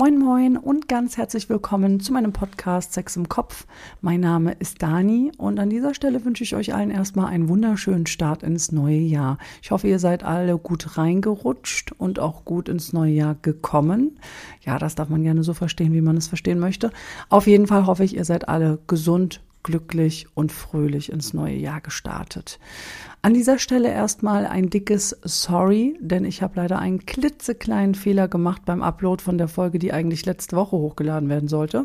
Moin Moin und ganz herzlich willkommen zu meinem Podcast Sex im Kopf. Mein Name ist Dani und an dieser Stelle wünsche ich euch allen erstmal einen wunderschönen Start ins neue Jahr. Ich hoffe, ihr seid alle gut reingerutscht und auch gut ins neue Jahr gekommen. Ja, das darf man gerne so verstehen, wie man es verstehen möchte. Auf jeden Fall hoffe ich, ihr seid alle gesund, glücklich und fröhlich ins neue Jahr gestartet. An dieser Stelle erstmal ein dickes Sorry, denn ich habe leider einen klitzekleinen Fehler gemacht beim Upload von der Folge, die eigentlich letzte Woche hochgeladen werden sollte.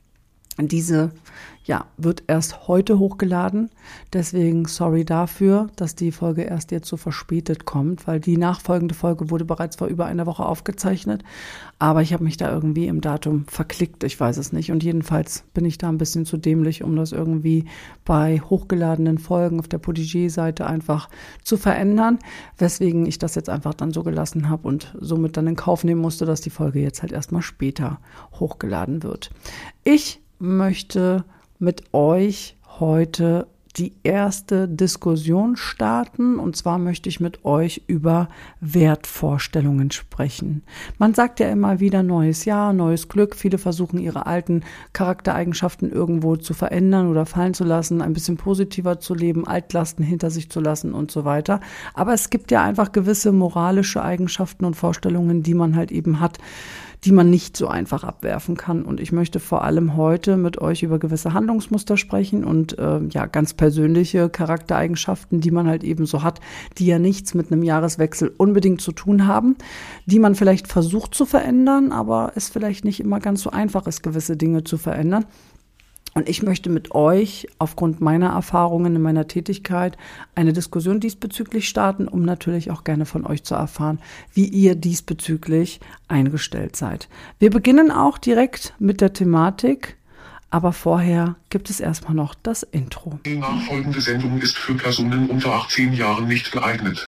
Diese wird erst heute hochgeladen, deswegen sorry dafür, dass die Folge erst jetzt so verspätet kommt, weil die nachfolgende Folge wurde bereits vor über einer Woche aufgezeichnet, aber ich habe mich da irgendwie im Datum verklickt, ich weiß es nicht und jedenfalls bin ich da ein bisschen zu dämlich, um das irgendwie bei hochgeladenen Folgen auf der Podigee-Seite einfach zu verändern, weswegen ich das jetzt einfach dann so gelassen habe und somit dann in Kauf nehmen musste, dass die Folge jetzt halt erstmal später hochgeladen wird. Ich möchte mit euch heute die erste Diskussion starten und zwar möchte ich mit euch über Wertvorstellungen sprechen. Man sagt ja immer wieder neues Jahr, neues Glück. Viele versuchen ihre alten Charaktereigenschaften irgendwo zu verändern oder fallen zu lassen, ein bisschen positiver zu leben, Altlasten hinter sich zu lassen und so weiter. Aber es gibt ja einfach gewisse moralische Eigenschaften und Vorstellungen, die man halt eben hat, die man nicht so einfach abwerfen kann. Und ich möchte vor allem heute mit euch über gewisse Handlungsmuster sprechen und ganz persönliche Charaktereigenschaften, die man halt eben so hat, die ja nichts mit einem Jahreswechsel unbedingt zu tun haben, die man vielleicht versucht zu verändern, aber es vielleicht nicht immer ganz so einfach ist, gewisse Dinge zu verändern. Und ich möchte mit euch aufgrund meiner Erfahrungen in meiner Tätigkeit eine Diskussion diesbezüglich starten, um natürlich auch gerne von euch zu erfahren, wie ihr diesbezüglich eingestellt seid. Wir beginnen auch direkt mit der Thematik, aber vorher gibt es erstmal noch das Intro. Die nachfolgende Sendung ist für Personen unter 18 Jahren nicht geeignet.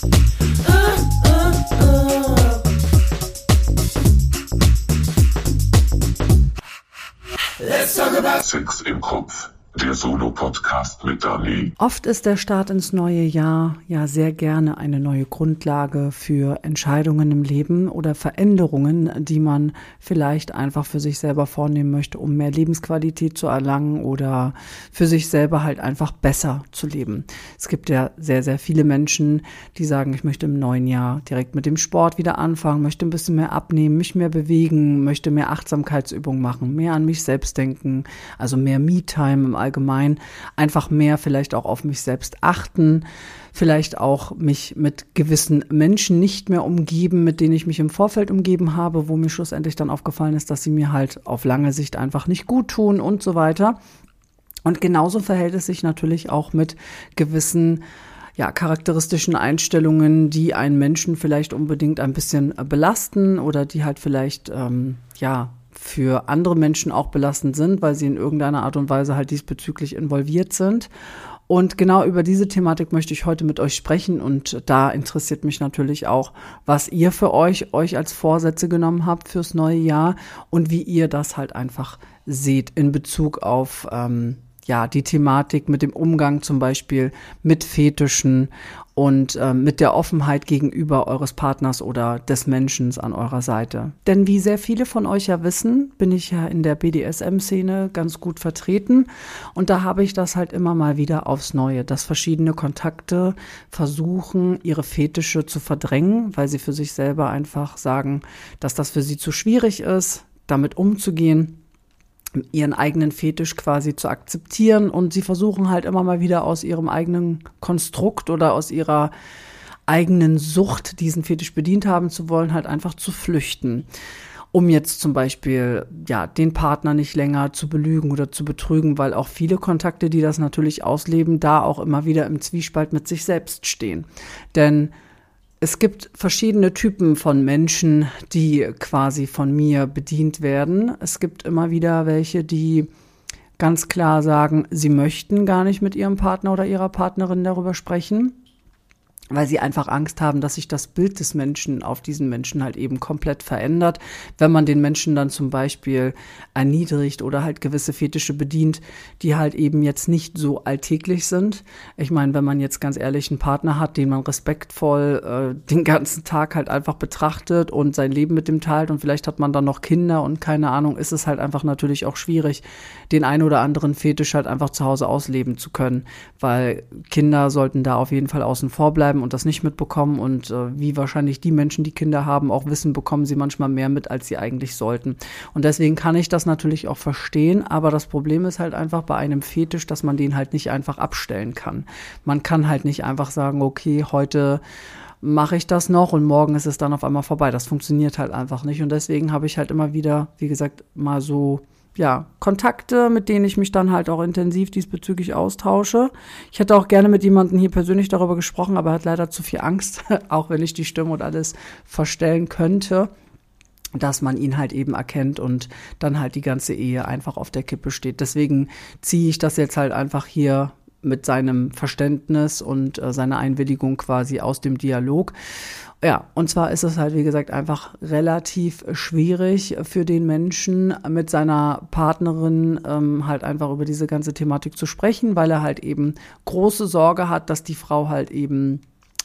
Let's talk about Sex im Kopf, der Solo-Podcast mit Dani. Oft ist der Start ins neue Jahr ja sehr gerne eine neue Grundlage für Entscheidungen im Leben oder Veränderungen, die man vielleicht einfach für sich selber vornehmen möchte, um mehr Lebensqualität zu erlangen oder für sich selber halt einfach besser zu leben. Es gibt ja sehr, sehr viele Menschen, die sagen, ich möchte im neuen Jahr direkt mit dem Sport wieder anfangen, möchte ein bisschen mehr abnehmen, mich mehr bewegen, möchte mehr Achtsamkeitsübungen machen, mehr an mich selbst denken, also mehr Me-Time im Allgemein, einfach mehr vielleicht auch auf mich selbst achten, vielleicht auch mich mit gewissen Menschen nicht mehr umgeben, mit denen ich mich im Vorfeld umgeben habe, wo mir schlussendlich dann aufgefallen ist, dass sie mir halt auf lange Sicht einfach nicht gut tun und so weiter. Und genauso verhält es sich natürlich auch mit gewissen charakteristischen Einstellungen, die einen Menschen vielleicht unbedingt ein bisschen belasten oder die halt vielleicht für andere Menschen auch belastend sind, weil sie in irgendeiner Art und Weise halt diesbezüglich involviert sind. Und genau über diese Thematik möchte ich heute mit euch sprechen und da interessiert mich natürlich auch, was ihr für euch als Vorsätze genommen habt fürs neue Jahr und wie ihr das halt einfach seht in Bezug auf die Thematik mit dem Umgang zum Beispiel mit Fetischen und mit der Offenheit gegenüber eures Partners oder des Menschen an eurer Seite. Denn wie sehr viele von euch ja wissen, bin ich ja in der BDSM-Szene ganz gut vertreten und da habe ich das halt immer mal wieder aufs Neue, dass verschiedene Kontakte versuchen, ihre Fetische zu verdrängen, weil sie für sich selber einfach sagen, dass das für sie zu schwierig ist, damit umzugehen, ihren eigenen Fetisch quasi zu akzeptieren und sie versuchen halt immer mal wieder aus ihrem eigenen Konstrukt oder aus ihrer eigenen Sucht, diesen Fetisch bedient haben zu wollen, halt einfach zu flüchten, um jetzt zum Beispiel den Partner nicht länger zu belügen oder zu betrügen, weil auch viele Kontakte, die das natürlich ausleben, da auch immer wieder im Zwiespalt mit sich selbst stehen. Denn es gibt verschiedene Typen von Menschen, die quasi von mir bedient werden. Es gibt immer wieder welche, die ganz klar sagen, sie möchten gar nicht mit ihrem Partner oder ihrer Partnerin darüber sprechen. weil sie einfach Angst haben, dass sich das Bild des Menschen auf diesen Menschen halt eben komplett verändert, wenn man den Menschen dann zum Beispiel erniedrigt oder halt gewisse Fetische bedient, die halt eben jetzt nicht so alltäglich sind. Ich meine, wenn man jetzt ganz ehrlich einen Partner hat, den man respektvoll den ganzen Tag halt einfach betrachtet und sein Leben mit dem teilt und vielleicht hat man dann noch Kinder und keine Ahnung, ist es halt einfach natürlich auch schwierig, den ein oder anderen Fetisch halt einfach zu Hause ausleben zu können, weil Kinder sollten da auf jeden Fall außen vor bleiben und das nicht mitbekommen und wie wahrscheinlich die Menschen, die Kinder haben, auch wissen, bekommen sie manchmal mehr mit, als sie eigentlich sollten. Und deswegen kann ich das natürlich auch verstehen, aber das Problem ist halt einfach bei einem Fetisch, dass man den halt nicht einfach abstellen kann. Man kann halt nicht einfach sagen, okay, heute mache ich das noch und morgen ist es dann auf einmal vorbei. Das funktioniert halt einfach nicht und deswegen habe ich halt immer wieder, wie gesagt, mal so Kontakte, mit denen ich mich dann halt auch intensiv diesbezüglich austausche. Ich hätte auch gerne mit jemandem hier persönlich darüber gesprochen, aber er hat leider zu viel Angst, auch wenn ich die Stimme und alles verstellen könnte, dass man ihn halt eben erkennt und dann halt die ganze Ehe einfach auf der Kippe steht. Deswegen ziehe ich das jetzt halt einfach hier mit seinem Verständnis und seiner Einwilligung quasi aus dem Dialog. Ja, und zwar ist es halt, wie gesagt, einfach relativ schwierig für den Menschen, mit seiner Partnerin halt einfach über diese ganze Thematik zu sprechen, weil er halt eben große Sorge hat, dass die Frau halt eben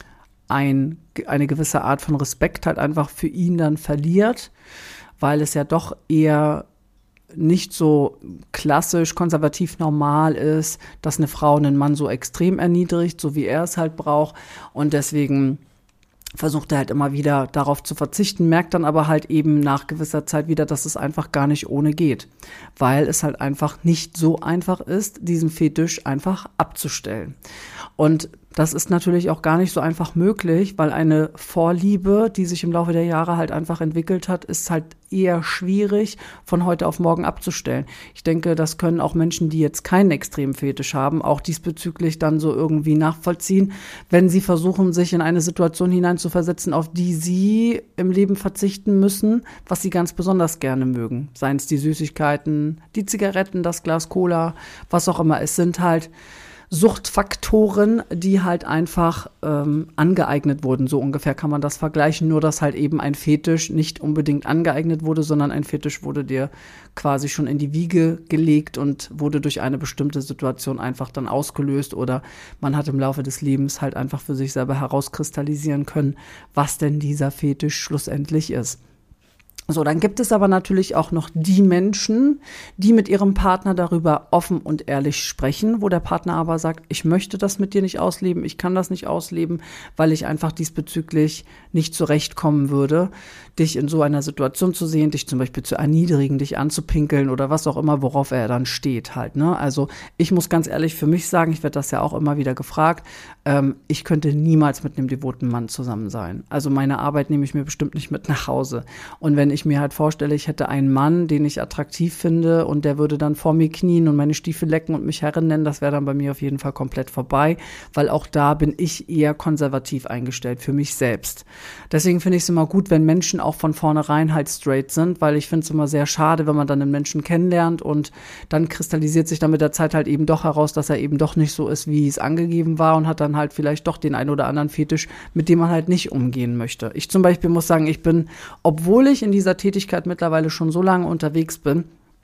eine gewisse Art von Respekt halt einfach für ihn dann verliert, weil es ja doch eher nicht so klassisch konservativ normal ist, dass eine Frau einen Mann so extrem erniedrigt, so wie er es halt braucht und deswegen versucht er halt immer wieder darauf zu verzichten, merkt dann aber halt eben nach gewisser Zeit wieder, dass es einfach gar nicht ohne geht, weil es halt einfach nicht so einfach ist, diesen Fetisch einfach abzustellen. Und das ist natürlich auch gar nicht so einfach möglich, weil eine Vorliebe, die sich im Laufe der Jahre halt einfach entwickelt hat, ist halt eher schwierig von heute auf morgen abzustellen. Ich denke, das können auch Menschen, die jetzt keinen extremen Fetisch haben, auch diesbezüglich dann so irgendwie nachvollziehen, wenn sie versuchen, sich in eine Situation hineinzuversetzen, auf die sie im Leben verzichten müssen, was sie ganz besonders gerne mögen. Seien es die Süßigkeiten, die Zigaretten, das Glas Cola, was auch immer. Es sind halt Suchtfaktoren, die halt einfach angeeignet wurden. So ungefähr kann man das vergleichen, nur dass halt eben ein Fetisch nicht unbedingt angeeignet wurde, sondern ein Fetisch wurde dir quasi schon in die Wiege gelegt und wurde durch eine bestimmte Situation einfach dann ausgelöst oder man hat im Laufe des Lebens halt einfach für sich selber herauskristallisieren können, was denn dieser Fetisch schlussendlich ist. So, dann gibt es aber natürlich auch noch die Menschen, die mit ihrem Partner darüber offen und ehrlich sprechen, wo der Partner aber sagt, ich möchte das mit dir nicht ausleben, ich kann das nicht ausleben, weil ich einfach diesbezüglich nicht zurechtkommen würde, dich in so einer Situation zu sehen, dich zum Beispiel zu erniedrigen, dich anzupinkeln oder was auch immer, worauf er dann steht halt, ne? Also ich muss ganz ehrlich für mich sagen, ich werde das ja auch immer wieder gefragt, ich könnte niemals mit einem devoten Mann zusammen sein. Also meine Arbeit nehme ich mir bestimmt nicht mit nach Hause. Und wenn ich mir halt vorstelle, ich hätte einen Mann, den ich attraktiv finde und der würde dann vor mir knien und meine Stiefel lecken und mich Herrin nennen, das wäre dann bei mir auf jeden Fall komplett vorbei, weil auch da bin ich eher konservativ eingestellt für mich selbst. Deswegen finde ich es immer gut, wenn Menschen auch von vornherein halt straight sind, weil ich finde es immer sehr schade, wenn man dann einen Menschen kennenlernt und dann kristallisiert sich dann mit der Zeit halt eben doch heraus, dass er eben doch nicht so ist, wie es angegeben war und hat dann halt vielleicht doch den ein oder anderen Fetisch, mit dem man halt nicht umgehen möchte. Ich zum Beispiel muss sagen, ich bin, obwohl ich in dieser Tätigkeit mittlerweile schon so lange unterwegs bin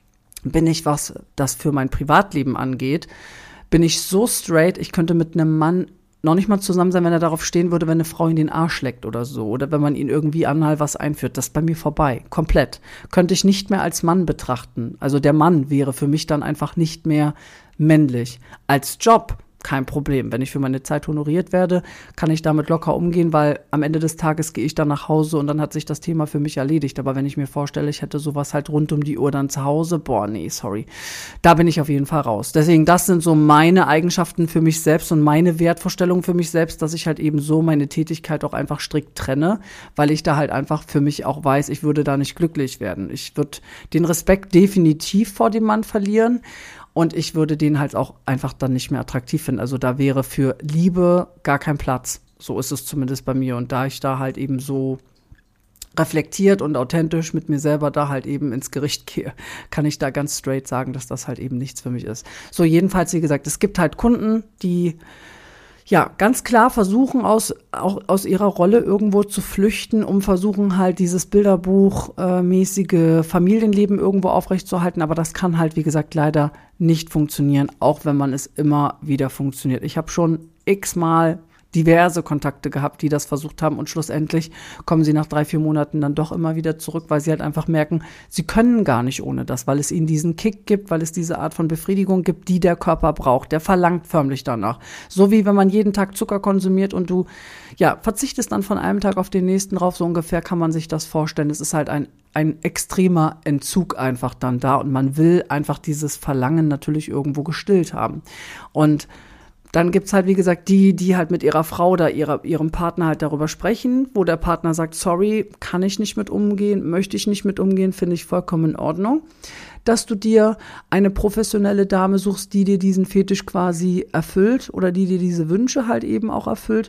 ich, was das für mein Privatleben angeht, bin ich so straight, ich könnte mit einem Mann noch nicht mal zusammen sein, wenn er darauf stehen würde, wenn eine Frau ihn den Arsch leckt oder so. Oder wenn man ihn irgendwie anal was einführt. Das ist bei mir vorbei. Komplett. Könnte ich nicht mehr als Mann betrachten. Also der Mann wäre für mich dann einfach nicht mehr männlich. Als Job kein Problem. Wenn ich für meine Zeit honoriert werde, kann ich damit locker umgehen, weil am Ende des Tages gehe ich dann nach Hause und dann hat sich das Thema für mich erledigt. Aber wenn ich mir vorstelle, ich hätte sowas halt rund um die Uhr dann zu Hause, boah, nee, sorry. Da bin ich auf jeden Fall raus. Deswegen, das sind so meine Eigenschaften für mich selbst und meine Wertvorstellungen für mich selbst, dass ich halt eben so meine Tätigkeit auch einfach strikt trenne, weil ich da halt einfach für mich auch weiß, ich würde da nicht glücklich werden. Ich würde den Respekt definitiv vor dem Mann verlieren. Und ich würde den halt auch einfach dann nicht mehr attraktiv finden. Also da wäre für Liebe gar kein Platz. So ist es zumindest bei mir. Und da ich da halt eben so reflektiert und authentisch mit mir selber da halt eben ins Gericht gehe, kann ich da ganz straight sagen, dass das halt eben nichts für mich ist. So, jedenfalls, wie gesagt, es gibt halt Kunden, die ja, ganz klar versuchen, auch aus ihrer Rolle irgendwo zu flüchten, versuchen halt dieses Bilderbuch-mäßige Familienleben irgendwo aufrechtzuerhalten. Aber das kann halt, wie gesagt, leider nicht funktionieren, auch wenn man es immer wieder funktioniert. Ich habe schon x-mal diverse Kontakte gehabt, die das versucht haben und schlussendlich kommen sie nach 3-4 Monaten dann doch immer wieder zurück, weil sie halt einfach merken, sie können gar nicht ohne das, weil es ihnen diesen Kick gibt, weil es diese Art von Befriedigung gibt, die der Körper braucht. Der verlangt förmlich danach. So wie wenn man jeden Tag Zucker konsumiert und du verzichtest dann von einem Tag auf den nächsten drauf, so ungefähr kann man sich das vorstellen. Es ist halt ein extremer Entzug einfach dann da und man will einfach dieses Verlangen natürlich irgendwo gestillt haben. Und dann gibt's halt, wie gesagt, die halt mit ihrer Frau oder ihrem Partner halt darüber sprechen, wo der Partner sagt, sorry, kann ich nicht mit umgehen, möchte ich nicht mit umgehen, finde ich vollkommen in Ordnung. Dass du dir eine professionelle Dame suchst, die dir diesen Fetisch quasi erfüllt oder die dir diese Wünsche halt eben auch erfüllt.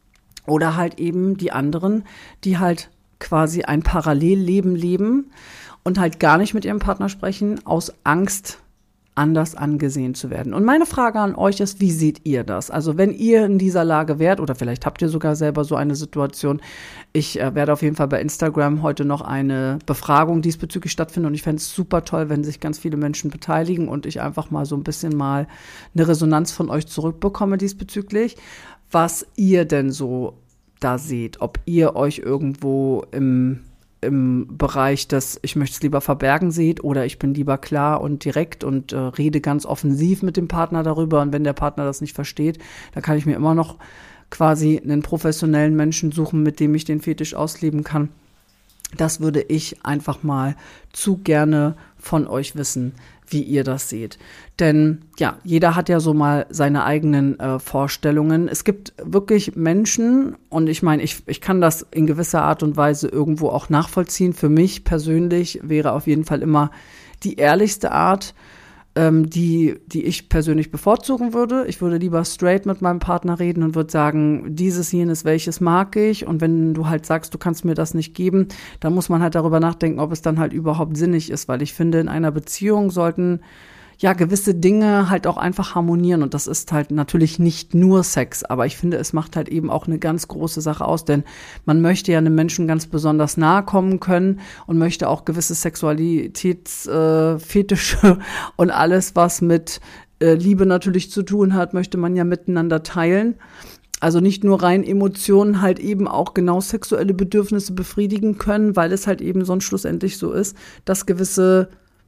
Oder halt eben die anderen, die halt quasi ein Parallelleben leben und halt gar nicht mit ihrem Partner sprechen, aus Angst anders angesehen zu werden. Und meine Frage an euch ist, wie seht ihr das? Also wenn ihr in dieser Lage wärt, oder vielleicht habt ihr sogar selber so eine Situation, ich werde auf jeden Fall bei Instagram heute noch eine Befragung diesbezüglich stattfinden und ich fände es super toll, wenn sich ganz viele Menschen beteiligen und ich einfach mal so ein bisschen mal eine Resonanz von euch zurückbekomme diesbezüglich, was ihr denn so da seht, ob ihr euch irgendwo im Bereich des ich möchte es lieber verbergen seht oder ich bin lieber klar und direkt und rede ganz offensiv mit dem Partner darüber und wenn der Partner das nicht versteht, dann kann ich mir immer noch quasi einen professionellen Menschen suchen, mit dem ich den Fetisch ausleben kann. Das würde ich einfach mal zu gerne von euch wissen, wie ihr das seht. Denn ja, jeder hat ja so mal seine eigenen Vorstellungen. Es gibt wirklich Menschen, und ich meine, ich kann das in gewisser Art und Weise irgendwo auch nachvollziehen. Für mich persönlich wäre auf jeden Fall immer die ehrlichste Art, die ich persönlich bevorzugen würde. Ich würde lieber straight mit meinem Partner reden und würde sagen, dieses, jenes, welches mag ich. Und wenn du halt sagst, du kannst mir das nicht geben, dann muss man halt darüber nachdenken, ob es dann halt überhaupt sinnig ist. Weil ich finde, in einer Beziehung sollten gewisse Dinge halt auch einfach harmonieren. Und das ist halt natürlich nicht nur Sex. Aber ich finde, es macht halt eben auch eine ganz große Sache aus. Denn man möchte ja einem Menschen ganz besonders nahe kommen können und möchte auch gewisse Sexualitätsfetische und alles, was mit Liebe natürlich zu tun hat, möchte man ja miteinander teilen. Also nicht nur rein Emotionen, halt eben auch genau sexuelle Bedürfnisse befriedigen können, weil es halt eben sonst schlussendlich so ist, dass gewisse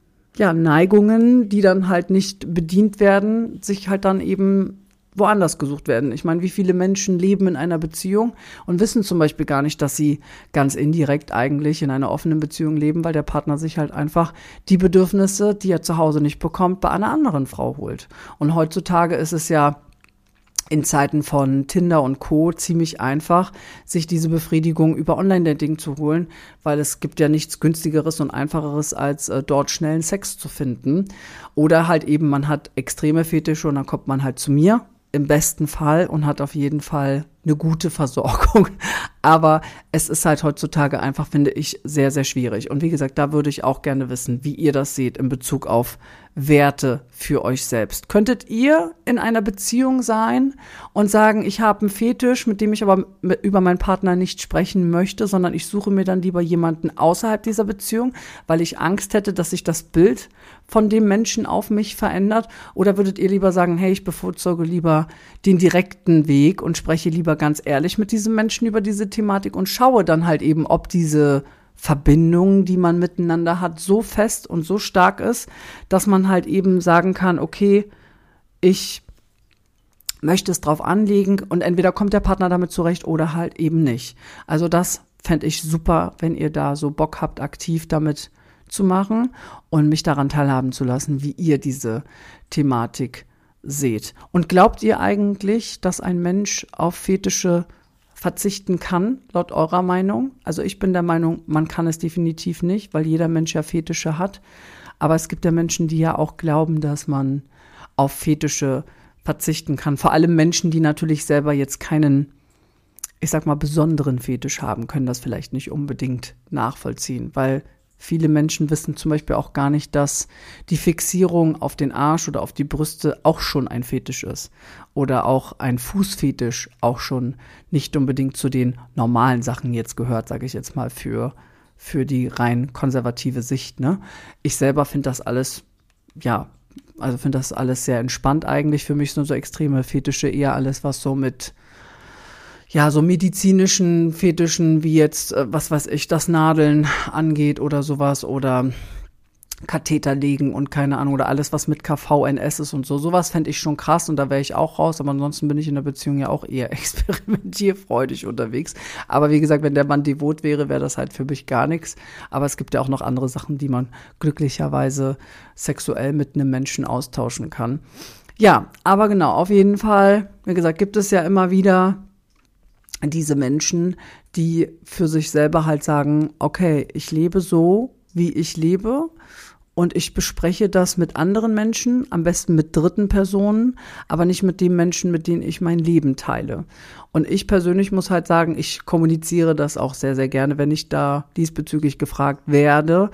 Neigungen, die dann halt nicht bedient werden, sich halt dann eben woanders gesucht werden. Ich meine, wie viele Menschen leben in einer Beziehung und wissen zum Beispiel gar nicht, dass sie ganz indirekt eigentlich in einer offenen Beziehung leben, weil der Partner sich halt einfach die Bedürfnisse, die er zu Hause nicht bekommt, bei einer anderen Frau holt. Und heutzutage ist es ja in Zeiten von Tinder und Co. ziemlich einfach, sich diese Befriedigung über Online-Dating zu holen, weil es gibt ja nichts Günstigeres und Einfacheres, als dort schnellen Sex zu finden. Oder halt eben, man hat extreme Fetische und dann kommt man halt zu mir, im besten Fall, und hat auf jeden Fall eine gute Versorgung. Aber es ist halt heutzutage einfach, finde ich, sehr, sehr schwierig. Und wie gesagt, da würde ich auch gerne wissen, wie ihr das seht in Bezug auf Werte für euch selbst. Könntet ihr in einer Beziehung sein und sagen, ich habe einen Fetisch, mit dem ich aber über meinen Partner nicht sprechen möchte, sondern ich suche mir dann lieber jemanden außerhalb dieser Beziehung, weil ich Angst hätte, dass sich das Bild von dem Menschen auf mich verändert? Oder würdet ihr lieber sagen, hey, ich bevorzuge lieber den direkten Weg und spreche lieber ganz ehrlich mit diesem Menschen über diese Thematik und schaue dann halt eben, ob diese Verbindung, die man miteinander hat, so fest und so stark ist, dass man halt eben sagen kann, okay, ich möchte es drauf anlegen und entweder kommt der Partner damit zurecht oder halt eben nicht. Also das fände ich super, wenn ihr da so Bock habt, aktiv damit zu machen und mich daran teilhaben zu lassen, wie ihr diese Thematik seht. Und glaubt ihr eigentlich, dass ein Mensch auf Fetische verzichten kann, laut eurer Meinung? Also ich bin der Meinung, man kann es definitiv nicht, weil jeder Mensch ja Fetische hat. Aber es gibt ja Menschen, die ja auch glauben, dass man auf Fetische verzichten kann. Vor allem Menschen, die natürlich selber jetzt keinen, ich sag mal, besonderen Fetisch haben, können das vielleicht nicht unbedingt nachvollziehen, weil viele Menschen wissen zum Beispiel auch gar nicht, dass die Fixierung auf den Arsch oder auf die Brüste auch schon ein Fetisch ist. Oder auch ein Fußfetisch auch schon nicht unbedingt zu den normalen Sachen jetzt gehört, sage ich jetzt mal, für die rein konservative Sicht, ne? Ich selber finde das alles, also finde das alles sehr entspannt eigentlich. Für mich sind so extreme Fetische eher alles, was so mit so medizinischen Fetischen wie jetzt, was weiß ich, das Nadeln angeht oder sowas oder Katheter legen und keine Ahnung oder alles, was mit KVNS ist und so. Sowas fände ich schon krass und da wäre ich auch raus, aber ansonsten bin ich in der Beziehung ja auch eher experimentierfreudig unterwegs. Aber wie gesagt, wenn der Mann devot wäre, wäre das halt für mich gar nichts. Aber es gibt ja auch noch andere Sachen, die man glücklicherweise sexuell mit einem Menschen austauschen kann. Ja, aber genau, auf jeden Fall, wie gesagt, gibt es ja immer wieder diese Menschen, die für sich selber halt sagen, okay, ich lebe so, wie ich lebe und ich bespreche das mit anderen Menschen, am besten mit dritten Personen, aber nicht mit den Menschen, mit denen ich mein Leben teile. Und ich persönlich muss halt sagen, ich kommuniziere das auch sehr, sehr gerne, wenn ich da diesbezüglich gefragt werde,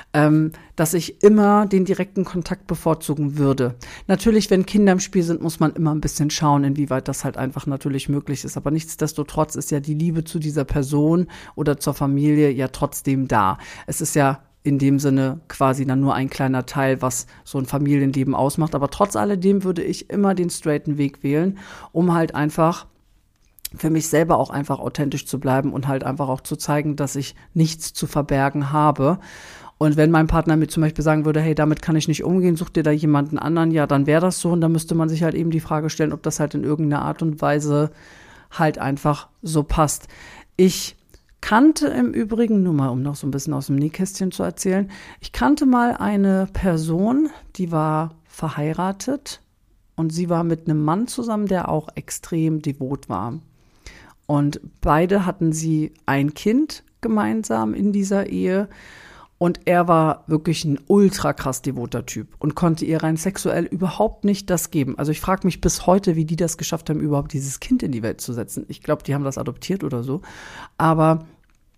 dass ich immer den direkten Kontakt bevorzugen würde. Natürlich, wenn Kinder im Spiel sind, muss man immer ein bisschen schauen, inwieweit das halt einfach natürlich möglich ist. Aber nichtsdestotrotz ist ja die Liebe zu dieser Person oder zur Familie ja trotzdem da. Es ist ja in dem Sinne quasi dann nur ein kleiner Teil, was so ein Familienleben ausmacht. Aber trotz alledem würde ich immer den straighten Weg wählen, um halt einfach für mich selber auch einfach authentisch zu bleiben und halt einfach auch zu zeigen, dass ich nichts zu verbergen habe. Und wenn mein Partner mir zum Beispiel sagen würde, hey, damit kann ich nicht umgehen, such dir da jemanden anderen, ja, dann wäre das so. Und dann müsste man sich halt eben die Frage stellen, ob das halt in irgendeiner Art und Weise halt einfach so passt. Ich kannte im Übrigen, nur mal um noch so ein bisschen aus dem Nähkästchen zu erzählen, ich kannte mal eine Person, die war verheiratet und sie war mit einem Mann zusammen, der auch extrem devot war. Und beide hatten sie ein Kind gemeinsam in dieser Ehe und er war wirklich ein ultra krass devoter Typ und konnte ihr rein sexuell überhaupt nicht das geben. Also ich frage mich bis heute, wie die das geschafft haben, überhaupt dieses Kind in die Welt zu setzen. Ich glaube, die haben das adoptiert oder so, aber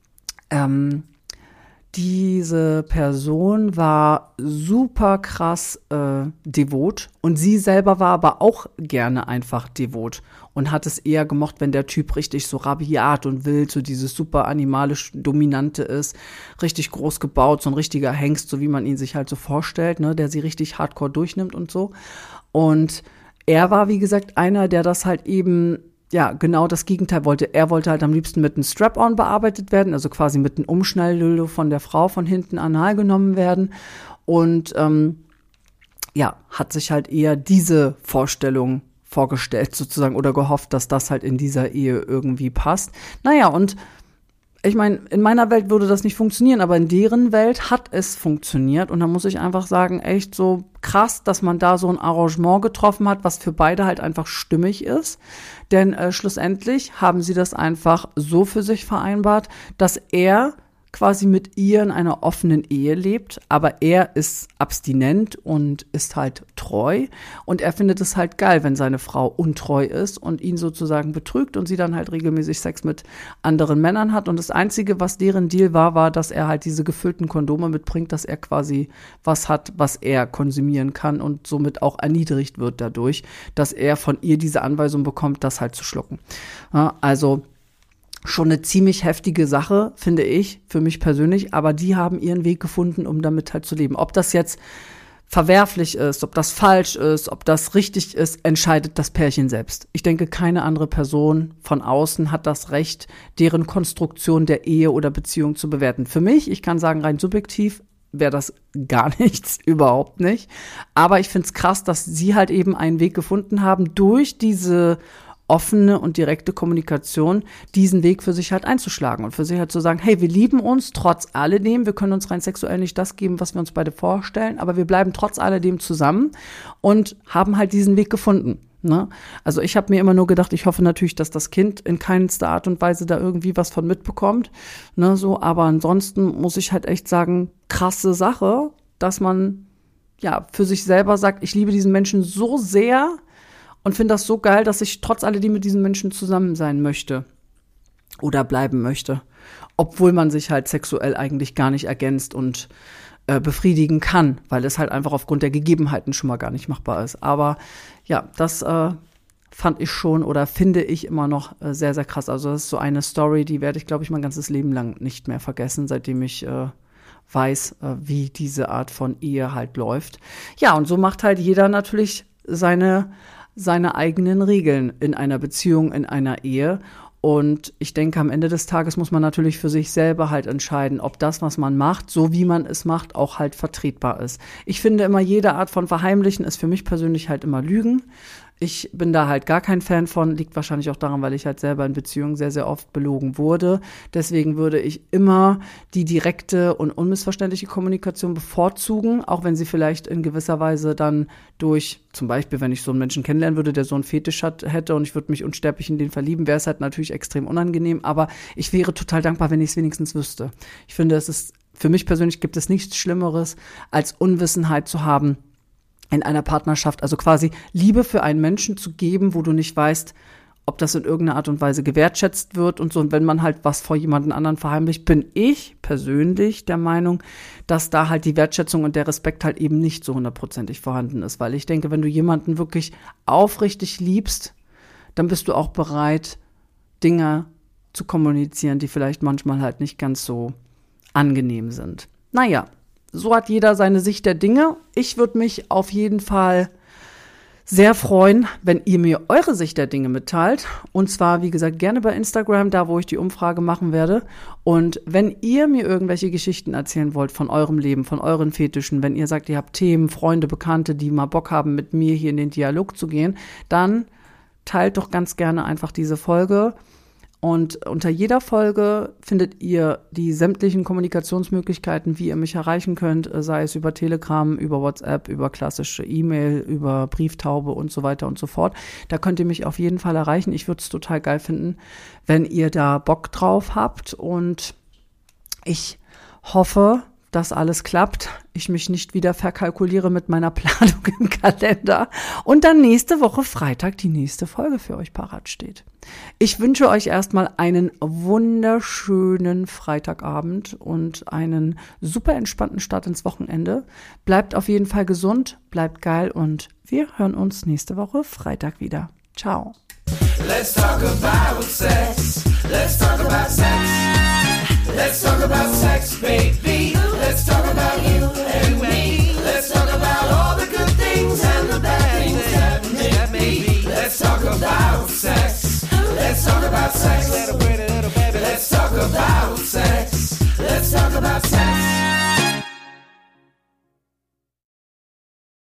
diese Person war super krass devot und sie selber war aber auch gerne einfach devot und hat es eher gemocht, wenn der Typ richtig so rabiat und wild, so dieses super animalisch Dominante ist, richtig groß gebaut, so ein richtiger Hengst, so wie man ihn sich halt so vorstellt, ne, der sie richtig hardcore durchnimmt und so. Und er war, wie gesagt, einer, der das halt eben genau das Gegenteil wollte. Er wollte halt am liebsten mit einem Strap-on bearbeitet werden, also quasi mit einem Umschnalldildo von der Frau von hinten anal genommen werden und hat sich halt eher diese Vorstellung vorgestellt sozusagen oder gehofft, dass das halt in dieser Ehe irgendwie passt. Naja, und ich meine, in meiner Welt würde das nicht funktionieren, aber in deren Welt hat es funktioniert und da muss ich einfach sagen, echt so krass, dass man da so ein Arrangement getroffen hat, was für beide halt einfach stimmig ist, denn schlussendlich haben sie das einfach so für sich vereinbart, dass er quasi mit ihr in einer offenen Ehe lebt, aber er ist abstinent und ist halt treu und er findet es halt geil, wenn seine Frau untreu ist und ihn sozusagen betrügt und sie dann halt regelmäßig Sex mit anderen Männern hat und das Einzige, was deren Deal war, dass er halt diese gefüllten Kondome mitbringt, dass er quasi was hat, was er konsumieren kann und somit auch erniedrigt wird dadurch, dass er von ihr diese Anweisung bekommt, das halt zu schlucken. Ja, also schon eine ziemlich heftige Sache, finde ich, für mich persönlich, aber die haben ihren Weg gefunden, um damit halt zu leben. Ob das jetzt verwerflich ist, ob das falsch ist, ob das richtig ist, entscheidet das Pärchen selbst. Ich denke, keine andere Person von außen hat das Recht, deren Konstruktion der Ehe oder Beziehung zu bewerten. Für mich, ich kann sagen, rein subjektiv, wäre das gar nichts, überhaupt nicht. Aber ich finde es krass, dass sie halt eben einen Weg gefunden haben, durch diese offene und direkte Kommunikation diesen Weg für sich halt einzuschlagen und für sich halt zu sagen, hey, wir lieben uns trotz alledem, wir können uns rein sexuell nicht das geben, was wir uns beide vorstellen, aber wir bleiben trotz alledem zusammen und haben halt diesen Weg gefunden. Ne? Also ich habe mir immer nur gedacht, ich hoffe natürlich, dass das Kind in keinster Art und Weise da irgendwie was von mitbekommt, ne, so, aber ansonsten muss ich halt echt sagen, krasse Sache, dass man für sich selber sagt, ich liebe diesen Menschen so sehr, und finde das so geil, dass ich trotz alledem mit diesen Menschen zusammen sein möchte. oder bleiben möchte, obwohl man sich halt sexuell eigentlich gar nicht ergänzt und befriedigen kann, weil es halt einfach aufgrund der Gegebenheiten schon mal gar nicht machbar ist. Aber ja, das fand ich schon oder finde ich immer noch sehr, sehr krass. Also das ist so eine Story, die werde ich, glaube ich, mein ganzes Leben lang nicht mehr vergessen, seitdem ich weiß, wie diese Art von Ehe halt läuft. Ja, und so macht halt jeder natürlich seine eigenen Regeln in einer Beziehung, in einer Ehe. Und ich denke, am Ende des Tages muss man natürlich für sich selber halt entscheiden, ob das, was man macht, so wie man es macht, auch halt vertretbar ist. Ich finde immer, jede Art von Verheimlichen ist für mich persönlich halt immer Lügen. Ich bin da halt gar kein Fan von, liegt wahrscheinlich auch daran, weil ich halt selber in Beziehungen sehr, sehr oft belogen wurde. Deswegen würde ich immer die direkte und unmissverständliche Kommunikation bevorzugen, auch wenn sie vielleicht in gewisser Weise dann durch, zum Beispiel, wenn ich so einen Menschen kennenlernen würde, der so einen Fetisch hätte und ich würde mich unsterblich in den verlieben, wäre es halt natürlich extrem unangenehm, aber ich wäre total dankbar, wenn ich es wenigstens wüsste. Ich finde, für mich persönlich gibt es nichts Schlimmeres, als Unwissenheit zu haben in einer Partnerschaft, also quasi Liebe für einen Menschen zu geben, wo du nicht weißt, ob das in irgendeiner Art und Weise gewertschätzt wird und so. Und wenn man halt was vor jemanden anderen verheimlicht, bin ich persönlich der Meinung, dass da halt die Wertschätzung und der Respekt halt eben nicht so 100% vorhanden ist. Weil ich denke, wenn du jemanden wirklich aufrichtig liebst, dann bist du auch bereit, Dinge zu kommunizieren, die vielleicht manchmal halt nicht ganz so angenehm sind. Naja, so hat jeder seine Sicht der Dinge. Ich würde mich auf jeden Fall sehr freuen, wenn ihr mir eure Sicht der Dinge mitteilt. Und zwar, wie gesagt, gerne bei Instagram, da wo ich die Umfrage machen werde. Und wenn ihr mir irgendwelche Geschichten erzählen wollt von eurem Leben, von euren Fetischen, wenn ihr sagt, ihr habt Themen, Freunde, Bekannte, die mal Bock haben, mit mir hier in den Dialog zu gehen, dann teilt doch ganz gerne einfach diese Folge. Und unter jeder Folge findet ihr die sämtlichen Kommunikationsmöglichkeiten, wie ihr mich erreichen könnt, sei es über Telegram, über WhatsApp, über klassische E-Mail, über Brieftaube und so weiter und so fort. Da könnt ihr mich auf jeden Fall erreichen. Ich würde es total geil finden, wenn ihr da Bock drauf habt. Und ich hoffe, dass alles klappt, ich mich nicht wieder verkalkuliere mit meiner Planung im Kalender und dann nächste Woche Freitag die nächste Folge für euch parat steht. Ich wünsche euch erstmal einen wunderschönen Freitagabend und einen super entspannten Start ins Wochenende. Bleibt auf jeden Fall gesund, bleibt geil und wir hören uns nächste Woche Freitag wieder. Ciao. Let's talk about sex. Let's talk about sex. Let's talk about sex, baby.